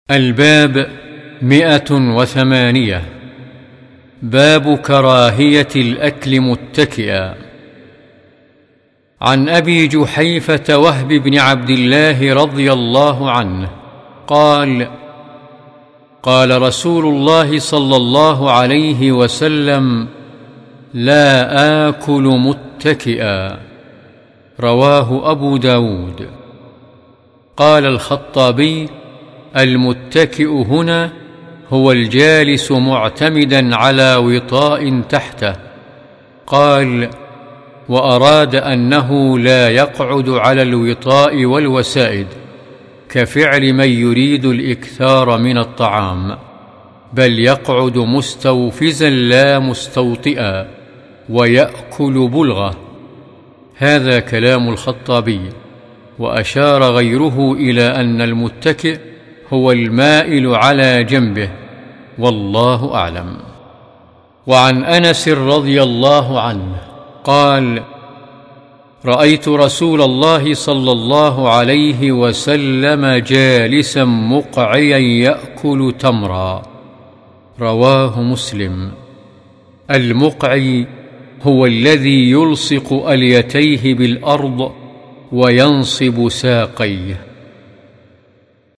الباب 108. باب كراهية الأكل متكئا. عن أبي جحيفة وهب بن عبد الله رضي الله عنه قال: قال رسول الله صلى الله عليه وسلم: لا آكل متكئا. رواه أبو داود. قال الخطابي: المتكئ هنا هو الجالس معتمدا على وطاء تحته. قال: وأراد أنه لا يقعد على الوطاء والوسائد كفعل من يريد الإكثار من الطعام، بل يقعد مستوفزا لا مستوطئا ويأكل بلغة. هذا كلام الخطابي. وأشار غيره إلى أن المتكئ هو المائل على جنبه، والله أعلم. وعن أنس رضي الله عنه قال: رأيت رسول الله صلى الله عليه وسلم جالسا مقعيا يأكل تمرا. رواه مسلم. المقعي هو الذي يلصق أليتيه بالأرض وينصب ساقيه.